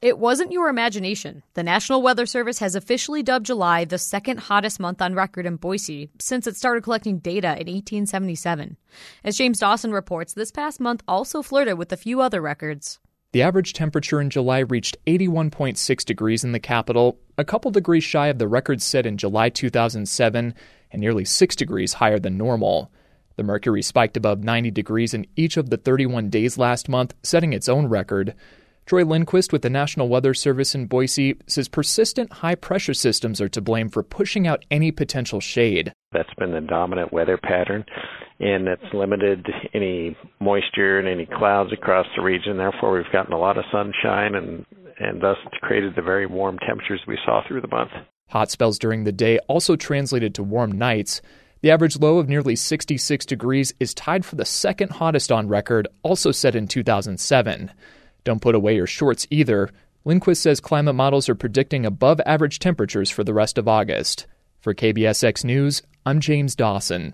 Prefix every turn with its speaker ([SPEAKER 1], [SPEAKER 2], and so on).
[SPEAKER 1] It wasn't your imagination. The National Weather Service has officially dubbed July the second hottest month on record in Boise since it started collecting data in 1877. As James Dawson reports, this past month also flirted with a few other records.
[SPEAKER 2] The average temperature in July reached 81.6 degrees in the capital, a couple degrees shy of the record set in July 2007 and nearly 6 degrees higher than normal. The mercury spiked above 90 degrees in each of the 31 days last month, setting its own record. Troy Lindquist with the National Weather Service in Boise says persistent high-pressure systems are to blame for pushing out any potential shade.
[SPEAKER 3] That's been the dominant weather pattern, and it's limited any moisture and any clouds across the region. Therefore, we've gotten a lot of sunshine and thus created the very warm temperatures we saw through the month.
[SPEAKER 2] Hot spells during the day also translated to warm nights. The average low of nearly 66 degrees is tied for the second hottest on record, also set in 2007. Don't put away your shorts either. Lindquist says climate models are predicting above-average temperatures for the rest of August. For KBSX News, I'm James Dawson.